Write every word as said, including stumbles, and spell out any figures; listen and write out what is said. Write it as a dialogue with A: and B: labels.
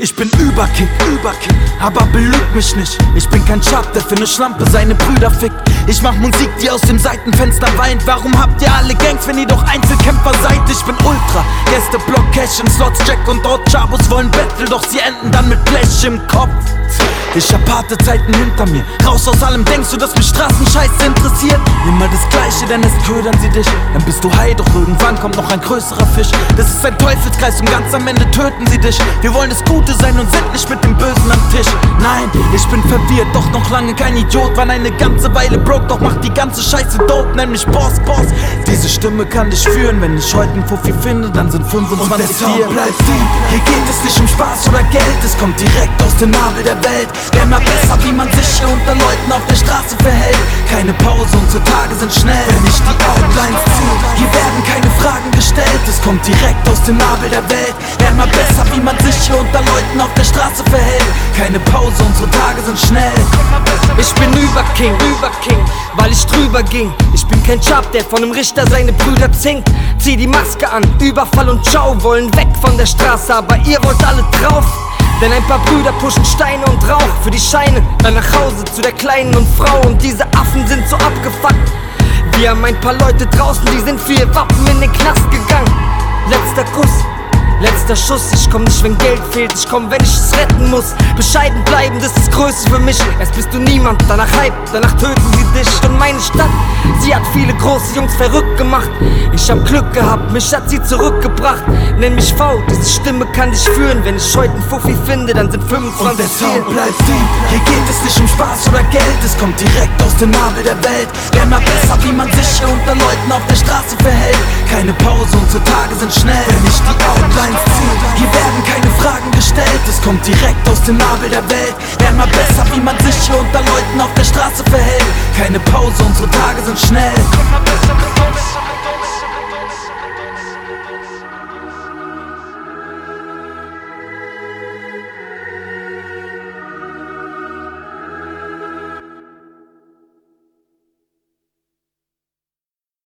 A: Ich bin Überking, Überking, aber belüg mich nicht. Ich bin kein Chap, der für ne Schlampe seine Brüder fickt. Ich mach Musik, die aus dem Seitenfenster weint. Warum habt ihr alle Gangs, wenn ihr doch Einzelkämpfer seid? Ich bin Ultra, Gästeblock, Cash in Slots, Jack und dort Chabos wollen Battle, doch sie enden dann mit Blech im Kopf. Ich hab harte Zeiten hinter mir. Raus aus allem, denkst du, dass mich Straßenscheiße interessiert? Immer das Gleiche, denn es ködern sie dich. Dann bist du high, doch irgendwann kommt noch ein größerer Fisch. Das ist ein Teufelskreis und ganz am Ende töten sie dich. Wir wollen das Gute sein und sind nicht mit dem Bösen am Tisch. Nein, ich bin verwirrt, doch noch lange kein Idiot. War eine ganze Weile broke, doch macht die ganze Scheiße dope, nämlich Boss, Boss. Diese Stimme kann dich führen, wenn ich heute einen Fuffi finde, dann sind fünfundzwanzig hier. Bleibt deep. Hier geht es nicht um Spaß oder Geld, es kommt direkt aus dem Nabel der Welt. Wär mal besser, wie man sich hier unter Leuten auf der Straße verhält. Keine Pause, unsere Tage sind schnell, wenn ich die Outlines zieh. Hier werden keine Fragen gestellt, es kommt direkt aus dem Nabel der Welt. Wär mal besser, wie man sich hier unter Leuten auf der Straße verhält. Keine Pause, unsere Tage sind schnell.
B: Ich bin Überking, Überking, weil ich drüber ging. Ich bin kein Chap, der von dem Richter seine Brüder zinkt. Zieh die Maske an, Überfall und Ciao, wollen weg von der Straße, aber ihr wollt alle drauf. Denn ein paar Brüder pushen Steine und Rauch für die Scheine, dann nach Hause zu der Kleinen und Frau. Und diese Affen sind so abgefuckt. Wir haben ein paar Leute draußen, die sind für ihr Wappen in den Knast gegangen. Letzter Kuss, letzter Schuss. Ich komm nicht, wenn Geld fehlt, ich komm, wenn ich es retten muss. Bescheiden bleiben, das ist Größe für mich. Erst bist du niemand, danach Hype, danach töten sie dich. Und meine Stadt, sie hat viele große Jungs verrückt gemacht. Ich hab Glück gehabt, mich hat sie zurückgebracht. Nenn mich V, diese Stimme kann dich führen. Wenn ich heute einen Fuffi finde, dann sind fünfundzwanzig
A: und der Sound bleibt deep. Hier geht es nicht um Spaß oder Geld, es kommt direkt aus dem Nabel der Welt. Wär mal besser, wie man sich hier unter Leuten auf der Straße verhält. Keine Pause, unsere Tage sind schnell, wenn ich die Outlines zieh. Hier werden keine Fragen gestellt, es kommt direkt aus dem Nabel der Welt. Wär mal besser, wie man sich hier unter Leuten auf der Straße verhält. Keine Pause, unsere Tage sind schnell.